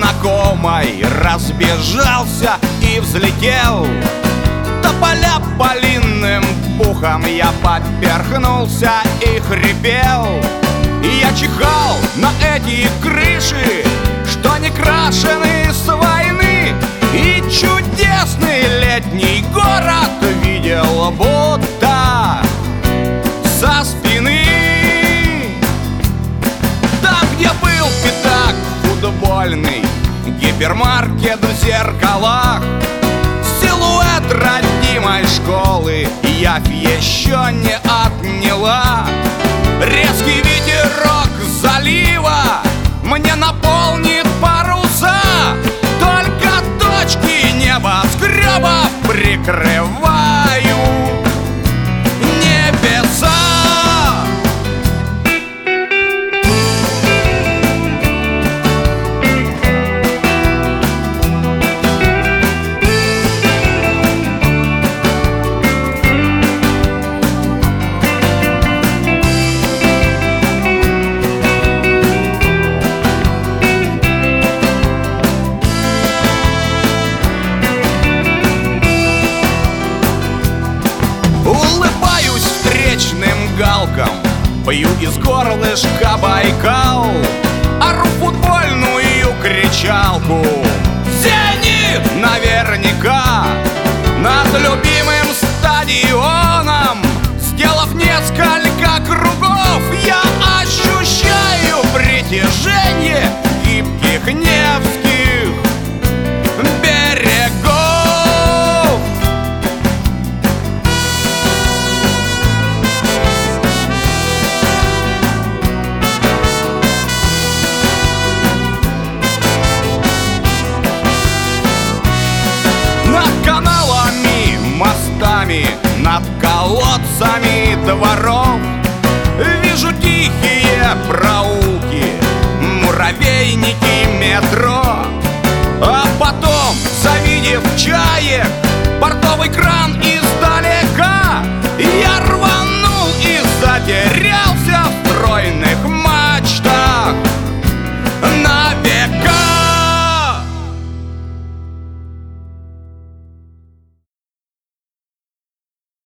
знакомой разбежался и взлетел. Тополя полинным пухом я поперхнулся и хрипел. И я чихал на эти крыши, что не крашены с войны, и чудесный летний город видел будто со спины. Там, где был пятак футбольный, гипермаркет в зеркалах, силуэт родимой школы явь еще не отняла. Резкий ветерок залива мне наполнит паруса, только точки небоскребов прикрываю небеса. Улыбаюсь встречным галкам, пью из горлышка Байкал, ору футбольную кричалку: